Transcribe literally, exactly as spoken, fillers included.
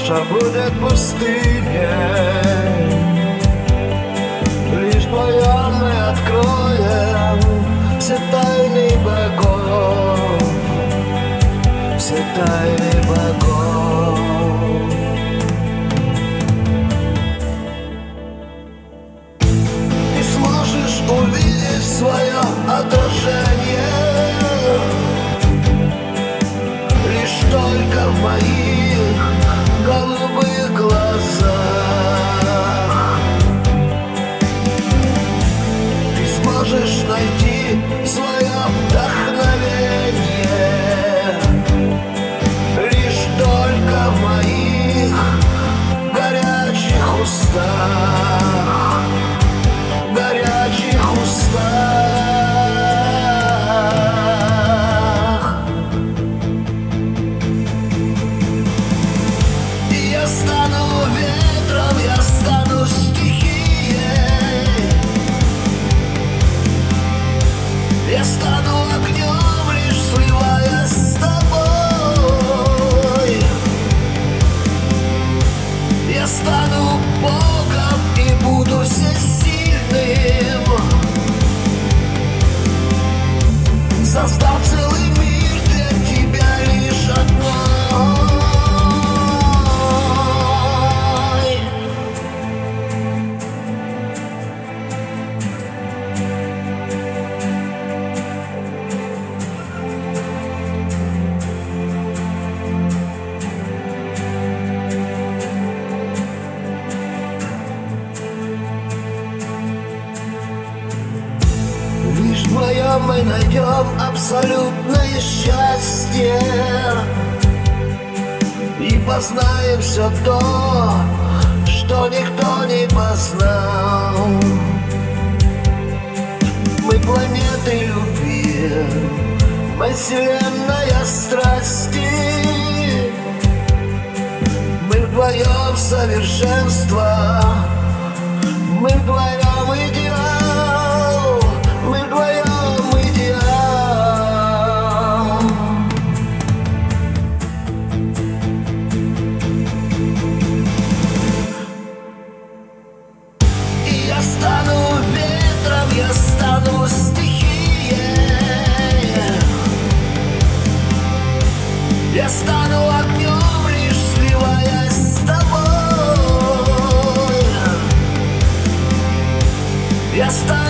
наша будет пустыней. Лишь вдвоем мы откроем все тайны богов, все тайны богов. Ты сможешь увидеть свое отражение лишь только в моих голубых глазах. Ты сможешь найти свое вдохновение лишь только в моих горячих устах, горячих устах. Я стану ветром, я стану стихией, я стану огнем, лишь сливаясь с тобой. Я стану Богом и буду всесильным, создав целый мир для тебя лишь одной. Лишь вдвоем мы найдем абсолютное счастье и познаем все то, что никто не познал. Мы планеты любви, мы вселенная страсти, мы вдвоем совершенство, мы вдвоем идеал, мы вдвоем идеал. И я стану ветром, я стану стихией, я стану огнем, лишь сливаясь с тобой. Я стану